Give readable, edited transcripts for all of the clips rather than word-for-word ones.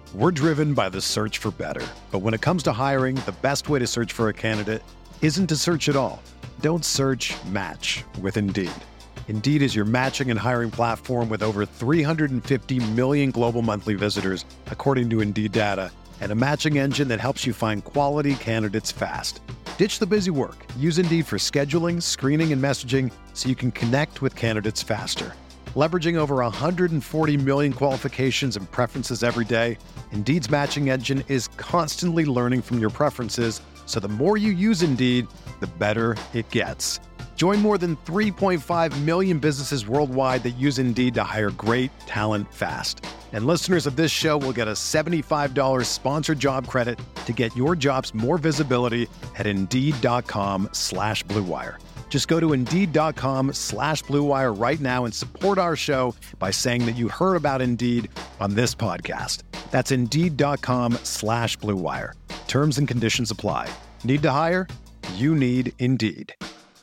We're driven by the search for better. But when it comes to hiring, the best way to search for a candidate isn't to search at all. Don't search, match with Indeed. Indeed is your matching and hiring platform with over 350 million global monthly visitors, according to Indeed data, and a matching engine that helps you find quality candidates fast. Ditch the busy work. Use Indeed for scheduling, screening, and messaging so you can connect with candidates faster. Leveraging over 140 million qualifications and preferences every day, Indeed's matching engine is constantly learning from your preferences, so the more you use Indeed, the better it gets. Join more than 3.5 million businesses worldwide that use Indeed to hire great talent fast. And listeners of this show will get a $75 sponsored job credit to get your jobs more visibility at Indeed.com/Blue Wire. Just go to Indeed.com/Blue Wire right now and support our show by saying that you heard about Indeed on this podcast. That's Indeed.com/Blue Wire. Terms and conditions apply. Need to hire? You need Indeed.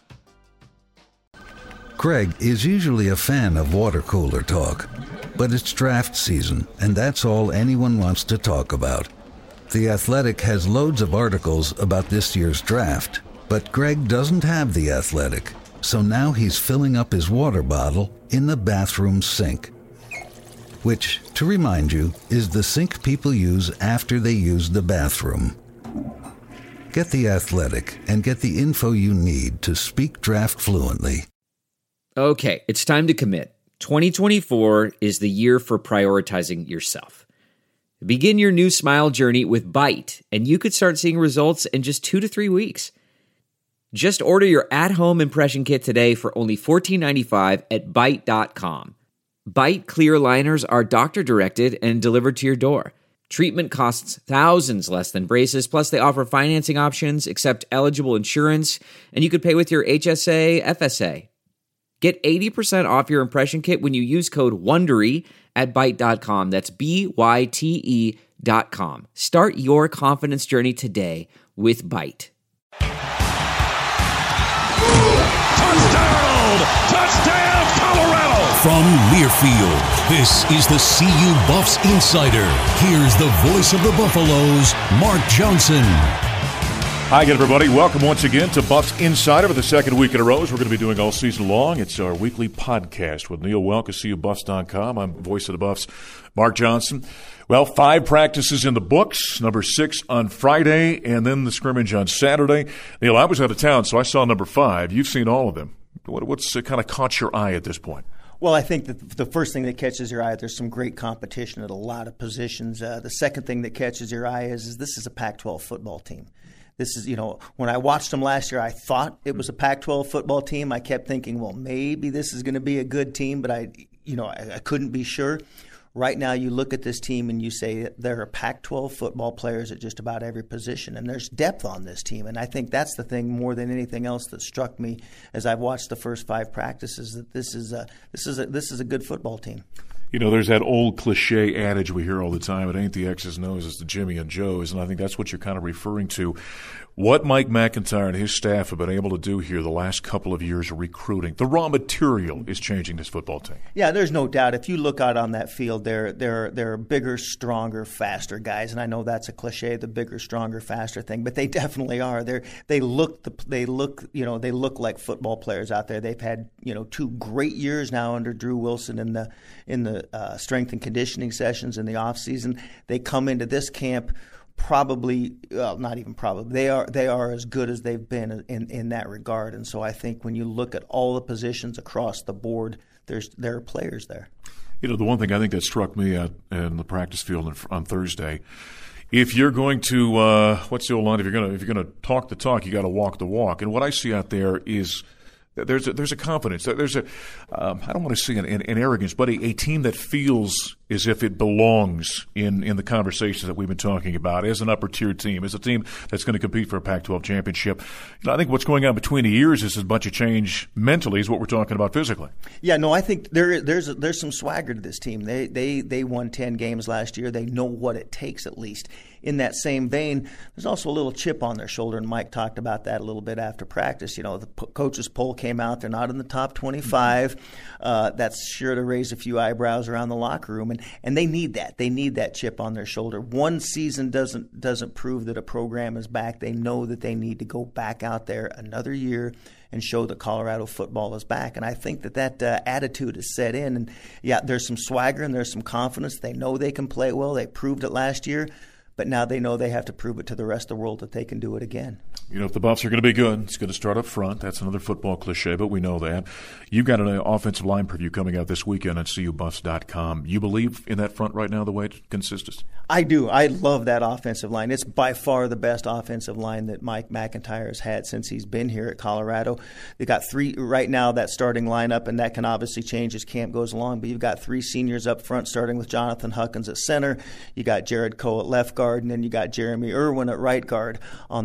Craig is usually a fan of water cooler talk, but it's draft season, and that's all anyone wants to talk about. The Athletic has loads of articles about this year's draft, but Greg doesn't have The Athletic, so now he's filling up his water bottle in the bathroom sink. Which, to remind you, is the sink people use after they use the bathroom. Get The Athletic and get the info you need to speak draft fluently. Okay, it's time to commit. 2024 is the year for prioritizing yourself. Begin your new smile journey with Byte, and you could start seeing results in just 2 to 3 weeks. Just order your at-home impression kit today for only $14.95 at Byte.com. Byte clear liners are doctor-directed and delivered to your door. Treatment costs thousands less than braces, plus they offer financing options, accept eligible insurance, and you could pay with your HSA, FSA. Get 80% off your impression kit when you use code WONDERY at Byte.com. That's BYTE.com. Start your confidence journey today with Byte. Touchdown! Touchdown, Colorado! From Learfield, this is the CU Buffs Insider. Here's the voice of the Buffaloes, Mark Johnson. Hi again, everybody. Welcome once again to Buffs Insider for the second week in a row, as we're going to be doing all season long. It's our weekly podcast with Neil Welk of CUBuffs.com. I'm voice of the Buffs, Mark Johnson. Well, 5 practices in the books, number 6 on Friday, and then the scrimmage on Saturday. Neil, I was out of town, so I saw number 5. You've seen all of them. What's kind of caught your eye at this point? Well, I think that the first thing that catches your eye, there's some great competition at a lot of positions. The second thing that catches your eye is this is a Pac-12 football team. This is, when I watched them last year, I thought it was a Pac-12 football team. I kept thinking, well, maybe this is going to be a good team, but I couldn't be sure. Right now, you look at this team and you say there are Pac-12 football players at just about every position, and there's depth on this team. And I think that's the thing more than anything else that struck me as I've watched the first 5 practices, that this is a good football team. There's that old cliche adage we hear all the time, it ain't the X's and O's, it's the Jimmy and Joes, and I think that's what you're kind of referring to. What Mike McIntyre and his staff have been able to do here the last couple of years of recruiting, the raw material is changing this football team. Yeah, there's no doubt. If you look out on that field, they're bigger, stronger, faster guys, and I know that's a cliche, the bigger, stronger, faster thing, but they definitely are. They look like football players out there. They've had 2 great years now under Drew Wilson in the strength and conditioning sessions in the off season. They come into this camp. Not even probably. They are as good as they've been in that regard, and so I think when you look at all the positions across the board, there are players there. The one thing I think that struck me in the practice field on Thursday, if you're going to what's the old line? If you're going to talk the talk, you got to walk the walk. And what I see out there is there's a confidence. There's I don't want to say an arrogance, but a team that feels as if it belongs in the conversations that we've been talking about as an upper-tier team, as a team that's going to compete for a Pac-12 championship. I think what's going on between the years is a bunch of change mentally is what we're talking about physically. Yeah, no, I think there's some swagger to this team. They won 10 games last year. They know what it takes at least. In that same vein, there's also a little chip on their shoulder, and Mike talked about that a little bit after practice. The coaches poll came out. They're not in the top 25. That's sure to raise a few eyebrows around the locker room. and they need that. They need that chip on their shoulder. One season doesn't prove that a program is back. They know that they need to go back out there another year and show that Colorado football is back. And I think that attitude is set in. And, yeah, there's some swagger and there's some confidence. They know they can play well. They proved it last year. But now they know they have to prove it to the rest of the world that they can do it again. You know, if the Buffs are going to be good, it's going to start up front. That's another football cliche, but we know that. You've got an offensive line preview coming out this weekend on CUBuffs.com. You believe in that front right now the way it consists? I do. I love that offensive line. It's by far the best offensive line that Mike McIntyre has had since he's been here at Colorado. They've got three right now, that starting lineup, and that can obviously change as camp goes along, but you've got three seniors up front, starting with Jonathan Huckins at center. You got Jared Coe at left guard, and then you got Jeremy Irwin at right guard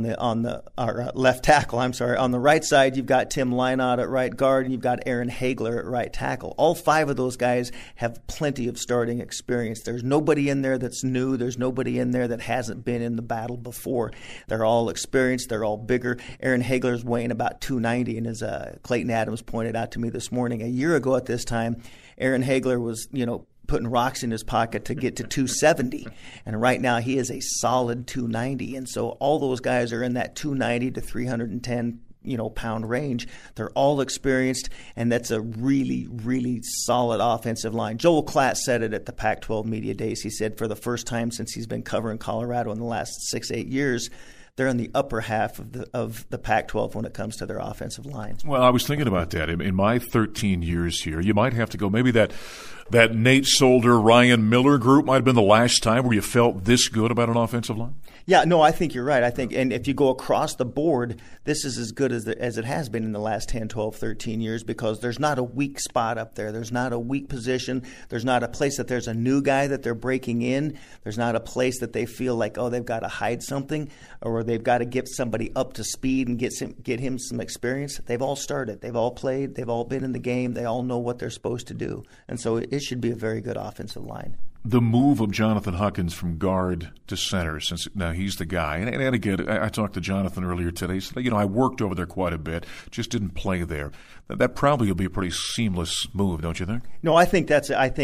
left tackle. On the right side, you've got Tim Leinott at right guard, and you've got Aaron Hagler at right tackle. All five of those guys have plenty of starting experience. There's nobody in there that's new. There's nobody in there that hasn't been in the battle before. They're all experienced. They're all bigger. Aaron Hagler's weighing about 290, and as Clayton Adams pointed out to me this morning, a year ago at this time, Aaron Hagler was, putting rocks in his pocket to get to 270. And right now he is a solid 290. And so all those guys are in that 290 to 310 pound range. They're all experienced, and that's a really, really solid offensive line. Joel Klatt said it at the Pac-12 Media Days. He said for the first time since he's been covering Colorado in the last 6-8 years, they're in the upper half of the Pac-12 when it comes to their offensive line. Well, I was thinking about that. In my 13 years here, you might have to go maybe that Nate Solder, Ryan Miller group might have been the last time where you felt this good about an offensive line? Yeah, no, I think you're right. And if you go across the board, this is as good as it has been in the last 10, 12, 13 years, because there's not a weak spot up there. There's not a weak position. There's not a place that there's a new guy that they're breaking in. There's not a place that they feel like, they've got to hide something, or they've got to get somebody up to speed and get him some experience. They've all started. They've all played. They've all been in the game. They all know what they're supposed to do. And so it should be a very good offensive line. The move of Jonathan Huckins from guard to center, since now he's the guy. And again, I talked to Jonathan earlier today. He said, I worked over there quite a bit, just didn't play there. That probably will be a pretty seamless move, don't you think? No, I think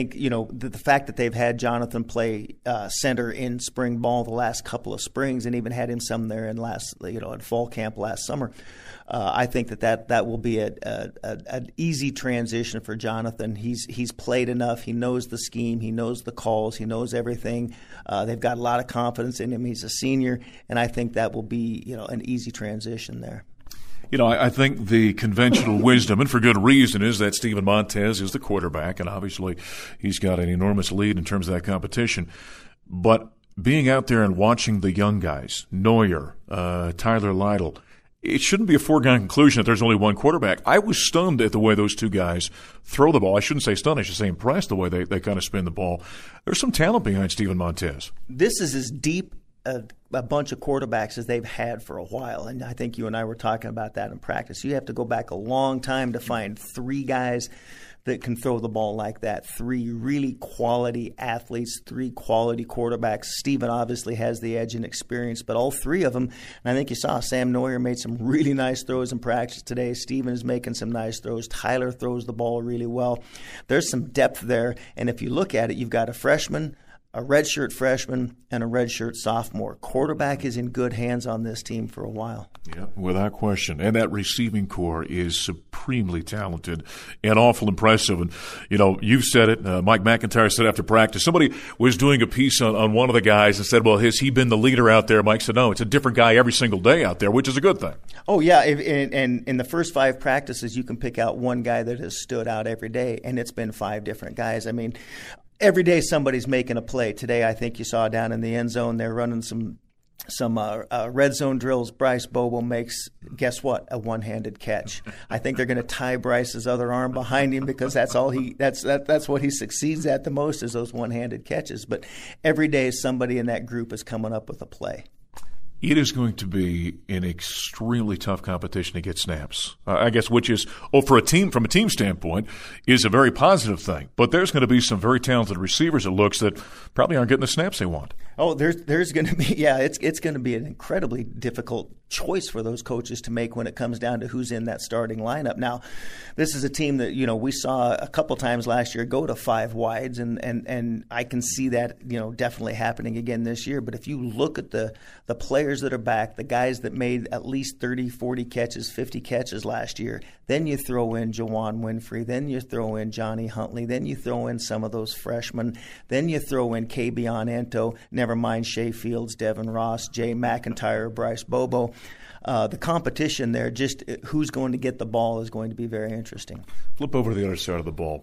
the fact that they've had Jonathan play center in spring ball the last couple of springs, and even had him some there in at fall camp last summer. I think that will be an easy transition for Jonathan. He's played enough. He knows the scheme. He knows the calls. He knows everything. They've got a lot of confidence in him. He's a senior, and I think that will be an easy transition there. I think the conventional wisdom, and for good reason, is that Steven Montez is the quarterback, and obviously he's got an enormous lead in terms of that competition. But being out there and watching the young guys, Neuer, Tyler Lytle, it shouldn't be a foregone conclusion that there's only one quarterback. I was stunned at the way those two guys throw the ball. I shouldn't say stunned. I should say impressed the way they kind of spin the ball. There's some talent behind Steven Montez. This is as deep a bunch of quarterbacks as they've had for a while. And I think you and I were talking about that in practice. You have to go back a long time to find three guys that can throw the ball like that. Three really quality athletes, three quality quarterbacks. Steven obviously has the edge in experience, but all three of them, and I think you saw Sam Neuer made some really nice throws in practice today. Steven is making some nice throws. Tyler throws the ball really well. There's some depth there, and if you look at it, you've got a freshman, a redshirt freshman, and a redshirt sophomore. Quarterback is in good hands on this team for a while. Yeah, without question. And that receiving core is supremely talented and awful impressive. And, you've said it. Mike McIntyre said after practice, somebody was doing a piece on one of the guys and said, well, has he been the leader out there? Mike said, no, it's a different guy every single day out there, which is a good thing. Oh, yeah. And in the first 5 practices, you can pick out one guy that has stood out every day, and it's been 5 different guys. I mean, every day somebody's making a play. Today I think you saw down in the end zone they're running some red zone drills. Bryce Bobo makes, guess what, a one-handed catch. I think they're going to tie Bryce's other arm behind him because that's what he succeeds at the most, is those one-handed catches. But every day somebody in that group is coming up with a play. It is going to be an extremely tough competition to get snaps, I guess, which is, from a team standpoint, is a very positive thing. But there's going to be some very talented receivers, it looks, that probably aren't getting the snaps they want. Oh, there's going to be, it's going to be an incredibly difficult choice for those coaches to make when it comes down to who's in that starting lineup. Now, this is a team that, we saw a couple times last year go to 5 wides, and I can see that, definitely happening again this year. But if you look at the players that are back, the guys that made at least 30, 40 catches, 50 catches last year, then you throw in Juwann Winfrey, then you throw in Johnny Huntley, then you throw in some of those freshmen, then you throw in Kabion Ento, never mind Shea Fields, Devin Ross, Jay McIntyre, Bryce Bobo. The competition there, just who's going to get the ball, is going to be very interesting. Flip over to the other side of the ball.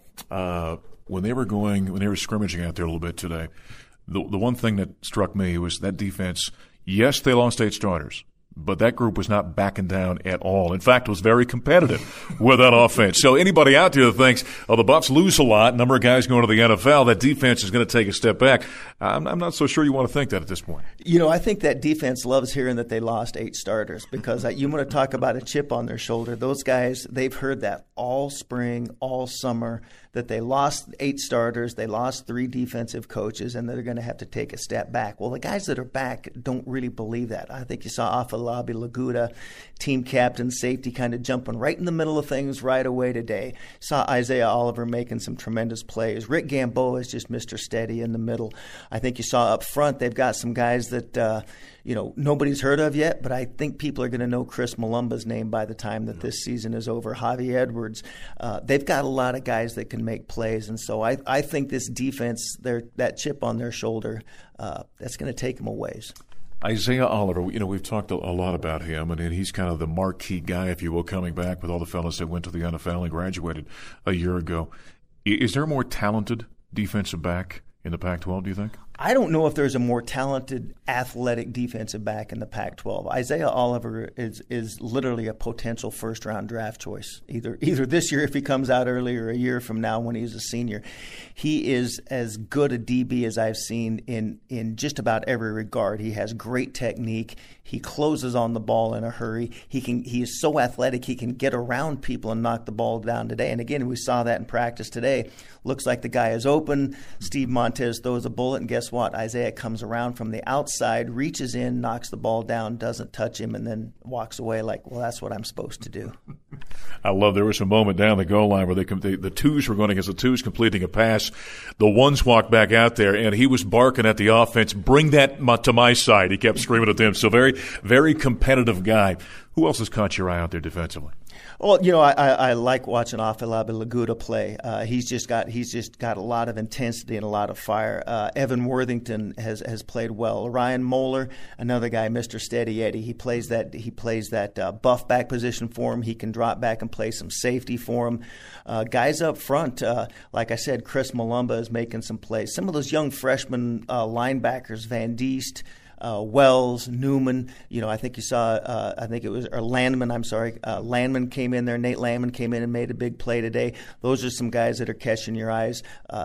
When they were scrimmaging out there a little bit today, the one thing that struck me was that defense. Yes, they lost 8 starters, but that group was not backing down at all. In fact, it was very competitive with that offense. So anybody out there that thinks, the Buffs lose a lot, number of guys going to the NFL, that defense is going to take a step back, I'm not so sure you want to think that at this point. I think that defense loves hearing that they lost 8 starters, because you want to talk about a chip on their shoulder. Those guys, they've heard that all spring, all summer, that they lost 8 starters, they lost 3 defensive coaches, and they're going to have to take a step back. Well, the guys that are back don't really believe that. I think you saw Afolabi Laguda, team captain, safety, kind of jumping right in the middle of things right away today. Saw Isaiah Oliver making some tremendous plays. Rick Gamboa is just Mr. Steady in the middle. I think you saw up front they've got some guys that nobody's heard of yet, but I think people are going to know Chris Malumba's name by the time that this season is over. Javi Edwards. They've got a lot of guys that can make plays, and so I think this defense, that chip on their shoulder, that's going to take them a ways. Isaiah Oliver, we've talked a lot about him, and he's kind of the marquee guy, if you will, coming back with all the fellas that went to the NFL and graduated a year ago. Is there a more talented defensive back in the Pac-12, do you think? I don't know if there's a more talented athletic defensive back in the Pac-12. Isaiah Oliver is literally a potential first-round draft choice, either this year if he comes out early or a year from now when he's a senior. He is as good a DB as I've seen in just about every regard. He has great technique. He closes on the ball in a hurry. He is so athletic he can get around people and knock the ball down today. And again, we saw that in practice today. Looks like the guy is open. Steve Montez throws a bullet, and guess what? Isaiah comes around from the outside, reaches in, knocks the ball down, doesn't touch him, and then walks away like, well, that's what I'm supposed to do. I love there was a moment down the goal line where the twos were going against the twos, completing a pass. The ones walked back out there, and he was barking at the offense, bring that to my side. He kept screaming at them. So very, very competitive guy. Who else has caught your eye out there defensively? Well, I like watching Afolabi Laguda play. He's just got a lot of intensity and a lot of fire. Evan Worthington has played well. Ryan Moeller, another guy, Mr. Steady Eddie. He plays that buff back position for him. He can drop back and play some safety for him. Guys up front, like I said, Chris Malumba is making some plays. Some of those young freshman linebackers, Van Diest, Wells, Newman, I think you saw, Landman, Landman came in there. Nate Landman came in and made a big play today. Those are some guys that are catching your eyes.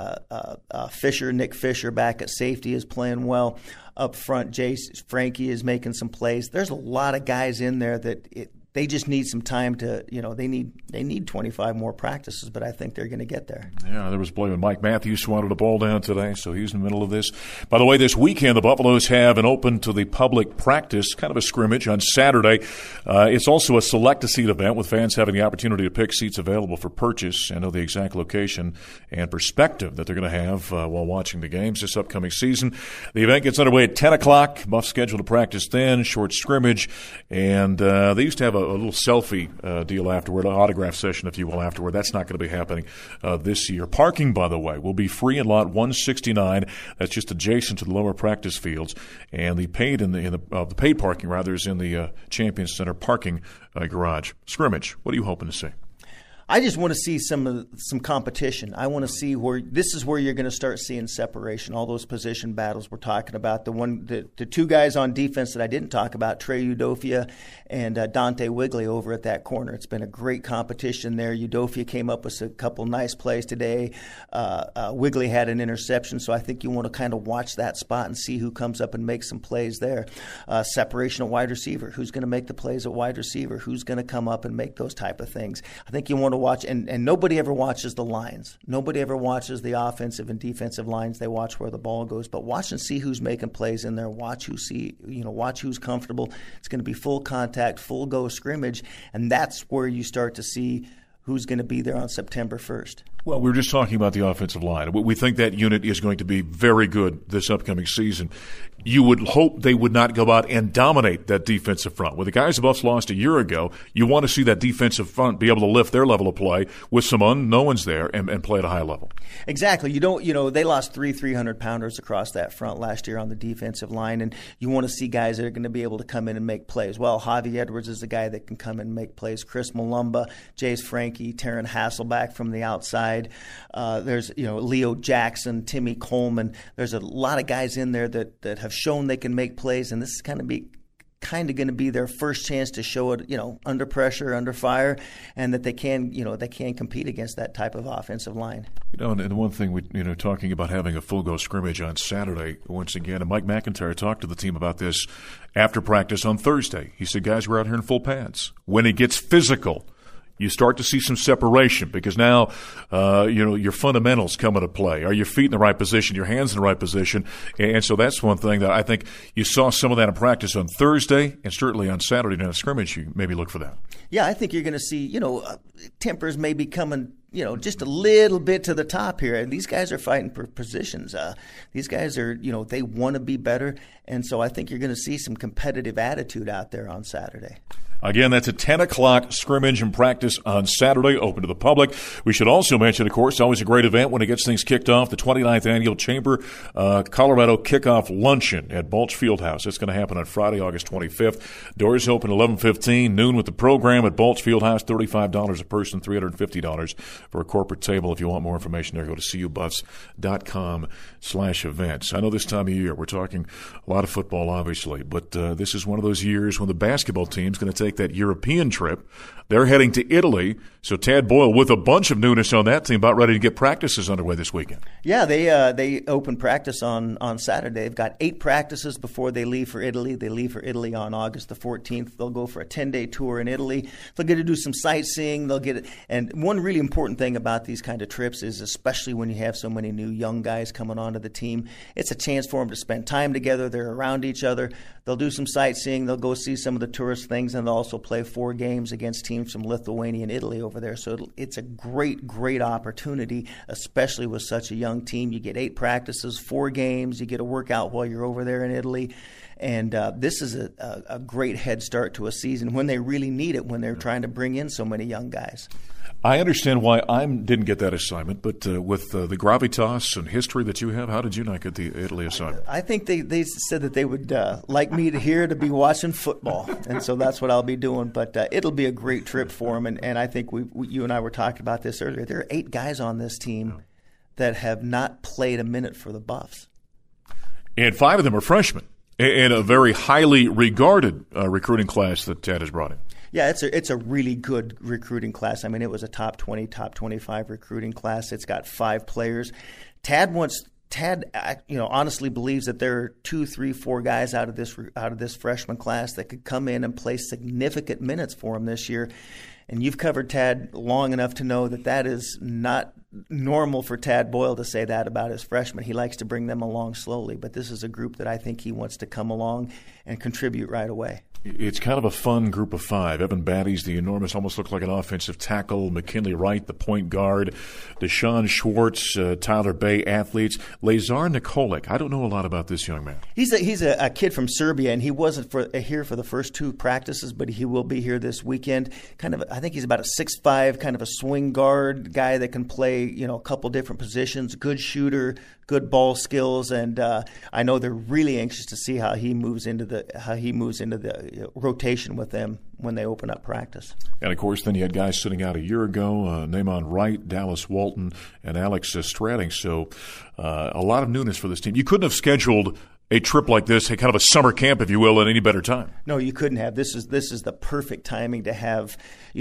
Nick Fisher back at safety is playing well. Up front, Frankie is making some plays. There's a lot of guys in there that they just need some time to, they need 25 more practices, but I think they're going to get there. Yeah, there was play when Mike Matthews swatted the ball down today, so he's in the middle of this. By the way, this weekend the Buffaloes have an open to the public practice, kind of a scrimmage on Saturday. It's also a select-a-seat event with fans having the opportunity to pick seats available for purchase and know the exact location and perspective that they're going to have while watching the games this upcoming season. The event gets underway at 10 o'clock. Buffs scheduled to practice then, short scrimmage, and they used to have a little selfie deal afterward, an autograph session, if you will, afterward. That's not going to be happening this year. Parking, by the way, will be free in lot 169. That's just adjacent to the lower practice fields, and the paid the paid parking rather is in the Champions Center parking garage. Scrimmage. What are you hoping to see? I just want to see some competition. I want to see where this is where you're going to start seeing separation. All those position battles we're talking about. The two guys on defense that I didn't talk about, Trey Udofia and Dante Wigley over at that corner. It's been a great competition there. Udofia came up with a couple nice plays today. Wigley had an interception, so I think you want to kind of watch that spot and see who comes up and makes some plays there. Separation at wide receiver. Who's going to make the plays at wide receiver? Who's going to come up and make those type of things? I think you want to watch, and nobody ever watches the lines. Nobody ever watches the offensive and defensive lines. They watch where the ball goes. But watch and see who's making plays in there. Watch who's comfortable. It's going to be full contact, full go scrimmage, and that's where you start to see who's going to be there on September 1st. Well, we were just talking about the offensive line. We think that unit is going to be very good this upcoming season. You would hope they would not go out and dominate that defensive front. With the guys the Buffs lost a year ago, you want to see that defensive front be able to lift their level of play with some unknowns there and play at a high level. Exactly. They lost 300-pounders across that front last year on the defensive line, and you want to see guys that are going to be able to come in and make plays. Well, Javi Edwards is the guy that can come in and make plays. Chris Malumba, Jace Frankie, Taryn Hasselback from the outside. There's Leo Jackson, Timmy Coleman. There's a lot of guys in there that have shown they can make plays, and this is kind of going to be their first chance to show it, under pressure, under fire, and that they can compete against that type of offensive line. And one thing talking about having a full go scrimmage on Saturday once again, and Mike McIntyre talked to the team about this after practice on Thursday. He said, guys, we're out here in full pads. When it gets physical, you start to see some separation because now, your fundamentals come into play. Are your feet in the right position? Your hands in the right position? And so that's one thing that I think you saw some of that in practice on Thursday and certainly on Saturday in a scrimmage. You maybe look for that. Yeah, I think you're going to see, tempers may be coming, just a little bit to the top here. And these guys are fighting for positions. These guys are, they want to be better. And so I think you're going to see some competitive attitude out there on Saturday. Again, that's a 10 o'clock scrimmage and practice on Saturday, open to the public. We should also mention, of course, always a great event when it gets things kicked off, the 29th Annual Chamber Colorado Kickoff Luncheon at Balch Fieldhouse. It's going to happen on Friday, August 25th. Doors open 11:15, noon with the program at Balch Fieldhouse, $35 a person, $350 for a corporate table. If you want more information there, go to cubuffs.com/events. I know this time of year we're talking a lot of football, obviously, but this is one of those years when the basketball team's going to take that European trip. They're heading to Italy. So Tad Boyle with a bunch of newness on that team, about ready to get practices underway this weekend. Yeah, they open practice on Saturday. They've got 8 practices before they leave for Italy. They leave for Italy on August the 14th. They'll go for a 10-day tour in Italy. They'll get to do some sightseeing. They'll get it. And one really important thing about these kind of trips is, especially when you have so many new young guys coming onto the team, it's a chance for them to spend time together. They're around each other. They'll do some sightseeing. They'll go see some of the tourist things, and they'll also play 4 games against teams from Lithuania and Italy over there. So it's a great, great opportunity, especially with such a young team. You get 8 practices, 4 games. You get a workout while you're over there in Italy. And this is a great head start to a season when they really need it, when they're trying to bring in so many young guys. I understand why I didn't get that assignment, but with the gravitas and history that you have, how did you not get the Italy assignment? I think they said that they would like me to be watching football, and so that's what I'll be doing. But it'll be a great trip for them, and I think you and I were talking about this earlier. There are 8 guys on this team that have not played a minute for the Buffs. And 5 of them are freshmen in a very highly regarded recruiting class that Tad has brought in. Yeah, it's a really good recruiting class. I mean, it was a top 20, top 25 recruiting class. It's got 5 players. Tad honestly believes that there are 2, 3, 4 guys out of this freshman class that could come in and play significant minutes for him this year. And you've covered Tad long enough to know that is not normal for Tad Boyle to say that about his freshmen. He likes to bring them along slowly, but this is a group that I think he wants to come along and contribute right away. It's kind of a fun group of 5. Evan Batty's the enormous, almost looked like an offensive tackle. McKinley Wright, the point guard. Deshaun Schwartz, Tyler Bay, athletes. Lazar Nikolic. I don't know a lot about this young man. He's a kid from Serbia, and he wasn't here for the first 2 practices, but he will be here this weekend. I think he's about a 6'5", kind of a swing guard guy that can play, a couple different positions. Good shooter, good ball skills, and I know they're really anxious to see how he moves into the rotation with them when they open up practice. And of course, then you had guys sitting out a year ago, Namon Wright, Dallas Walton, and Alex Stratting. So a lot of newness for this team. You couldn't have scheduled a trip like this, kind of a summer camp, if you will, at any better time. No, you couldn't have. This is the perfect timing to have,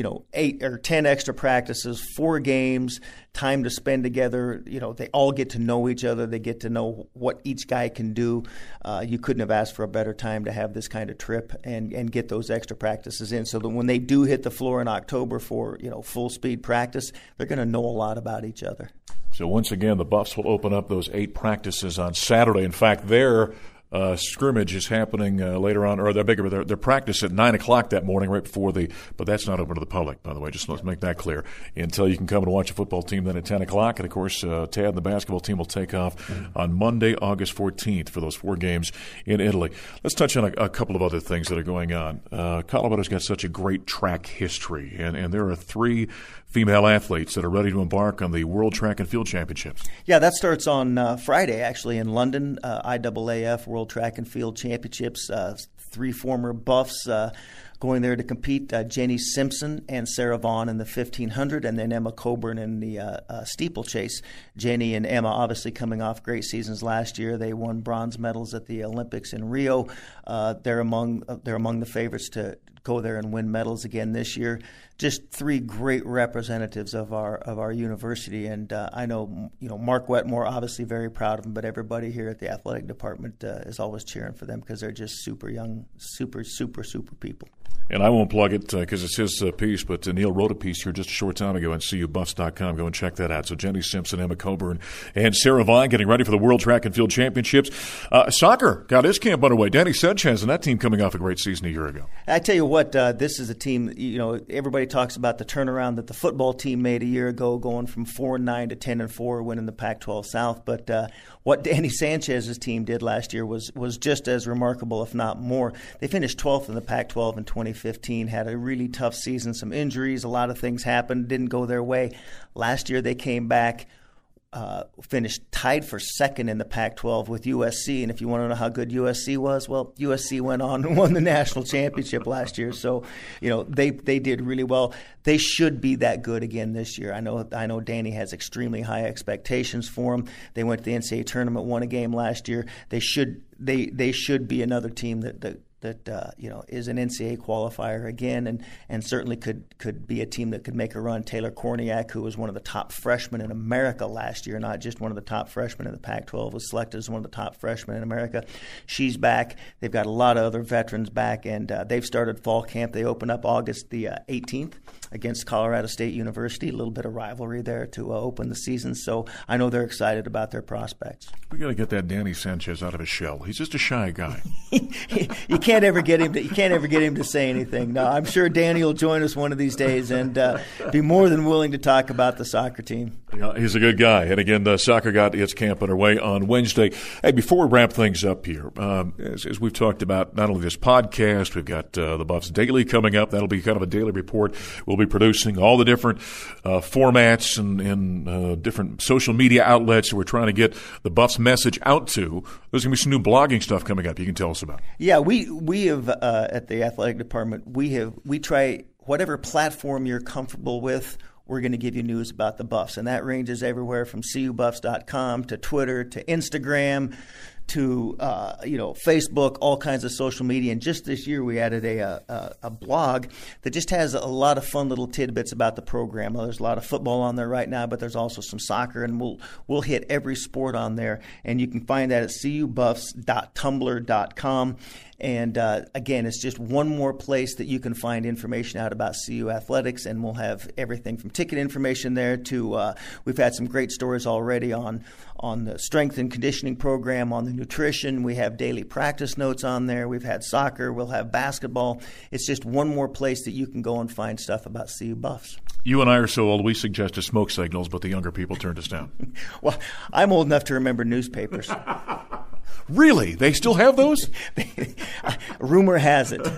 8 or 10 extra practices, 4 games, time to spend together. They all get to know each other. They get to know what each guy can do. You couldn't have asked for a better time to have this kind of trip and get those extra practices in, so that when they do hit the floor in October for full speed practice, they're going to know a lot about each other. So once again, the Buffs will open up those 8 practices on Saturday. In fact, their scrimmage is happening later on, or their practice at 9 o'clock that morning, right before but that's not open to the public, by the way. Just let's make that clear. Until you can come and watch a football team then at 10 o'clock. And, of course, Tad and the basketball team will take off on Monday, August 14th for those 4 games in Italy. Let's touch on a couple of other things that are going on. Colorado's got such a great track history, and there are 3 female athletes that are ready to embark on the World Track and Field Championships. Yeah, that starts on Friday, actually, in London, IAAF World Track and Field Championships. 3 former Buffs going there to compete, Jenny Simpson and Sarah Vaughn in the 1500, and then Emma Coburn in the steeplechase. Jenny and Emma obviously coming off great seasons last year. They won bronze medals at the Olympics in Rio. They're among the favorites to go there and win medals again this year. Just 3 great representatives of our university, and I know Mark Wetmore, obviously very proud of them, but everybody here at the athletic department is always cheering for them because they're just super young, super people. And I won't plug it because it's his piece, but Neil wrote a piece here just a short time ago on CUBuffs.com. Go and check that out. So Jenny Simpson, Emma Coburn, and Sarah Vaughn getting ready for the World Track and Field Championships. Soccer got its camp underway. Danny Sanchez and that team coming off a great season a year ago. I tell you what, this is a team, everybody talks about the turnaround that the football team made a year ago, going from 4-9 to 10-4, winning the Pac-12 South. But what Danny Sanchez's team did last year was just as remarkable, if not more. They finished 12th in the Pac-12 in 2015, had a really tough season, some injuries, a lot of things happened, didn't go their way. Last year they came back, finished tied for second in the Pac-12 with USC. And if you want to know how good USC was, well, USC went on and won the national championship last year. So, they did really well. They should be that good again this year. I know Danny has extremely high expectations for them. They went to the NCAA tournament, won a game last year. They should be another team that is an NCAA qualifier again, and certainly could be a team that could make a run. Taylor Korniak, who was one of the top freshmen in America last year, not just one of the top freshmen in the Pac-12, was selected as one of the top freshmen in America. She's back. They've got a lot of other veterans back, and they've started fall camp. They open up August the 18th against Colorado State University. A little bit of rivalry there to open the season, so I know they're excited about their prospects. We got to get that Danny Sanchez out of his shell. He's just a shy guy. You can't ever get him to say anything. No, I'm sure Danny will join us one of these days and be more than willing to talk about the soccer team. Yeah, he's a good guy. And again, the soccer got its camp underway on Wednesday. Hey, before we wrap things up here, as we've talked about, not only this podcast, we've got the Buffs Daily coming up. That'll be kind of a daily report. We'll be producing all the different formats and different social media outlets that we're trying to get the Buffs message out to. There's going to be some new blogging stuff coming up you can tell us about. Yeah, we have at the athletic department, we try whatever platform you're comfortable with. We're going to give you news about the Buffs, and that ranges everywhere from CUBuffs.com to Twitter to Instagram to Facebook, all kinds of social media. And just this year, we added a blog that just has a lot of fun little tidbits about the program. Well, there's a lot of football on there right now, but there's also some soccer, and we'll hit every sport on there. And you can find that at cubuffs.tumblr.com. And again, it's just one more place that you can find information out about CU athletics, and we'll have everything from ticket information there to we've had some great stories already on the strength and conditioning program, on the nutrition. We have daily practice notes on there. We've had soccer. We'll have basketball. It's just one more place that you can go and find stuff about CU Buffs. You and I are so old, we suggested smoke signals, but the younger people turned us down. Well, I'm old enough to remember newspapers. Really? They still have those? Rumor has it.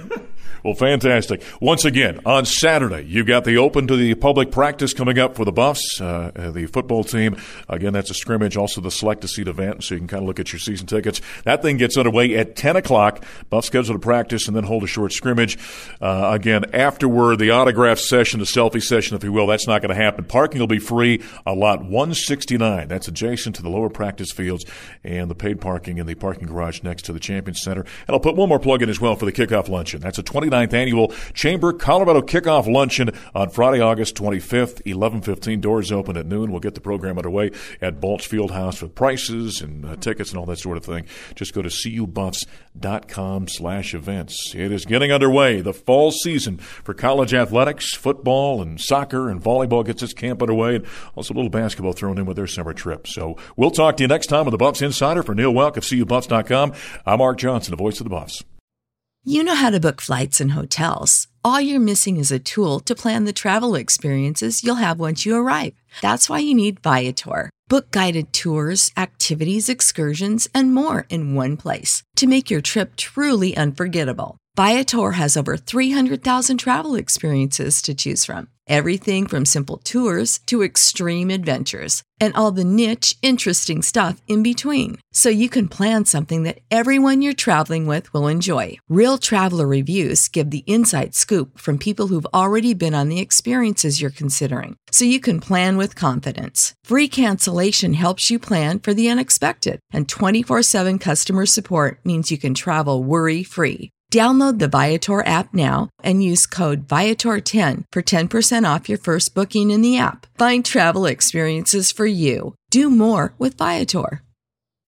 Well, fantastic. Once again, on Saturday, you've got the open to the public practice coming up for the Buffs, the football team. Again, that's a scrimmage, also the select-a-seat event, so you can kind of look at your season tickets. That thing gets underway at 10 o'clock. Buffs schedule to practice and then hold a short scrimmage. Again, afterward, the autograph session, the selfie session, if you will, that's not going to happen. Parking will be free on lot 169. That's adjacent to the lower practice fields and the paid parking in the parking garage next to the Champions Center. And I'll put one more plug in as well for the kickoff luncheon. That's a 29th annual Chamber Colorado kickoff luncheon on Friday, August 25th, 11:15. Doors open at noon. We'll get the program underway at Balch Fieldhouse with prices and tickets and all that sort of thing. Just go to cubuffs.com/events. It is getting underway. The fall season for college athletics, football and soccer and volleyball gets its camp underway, and also a little basketball thrown in with their summer trip. So we'll talk to you next time with the Buffs Insider. For Neil Welk of cubuffs.com, I'm Mark Johnson, the voice of the Buffs. You know how to book flights and hotels. All you're missing is a tool to plan the travel experiences you'll have once you arrive. That's why you need Viator. Book guided tours, activities, excursions, and more in one place to make your trip truly unforgettable. Viator has over 300,000 travel experiences to choose from. Everything from simple tours to extreme adventures and all the niche, interesting stuff in between. So you can plan something that everyone you're traveling with will enjoy. Real traveler reviews give the inside scoop from people who've already been on the experiences you're considering. So you can plan with confidence. Free cancellation helps you plan for the unexpected. And 24/7 customer support means you can travel worry-free. Download the Viator app now and use code Viator10 for 10% off your first booking in the app. Find travel experiences for you. Do more with Viator.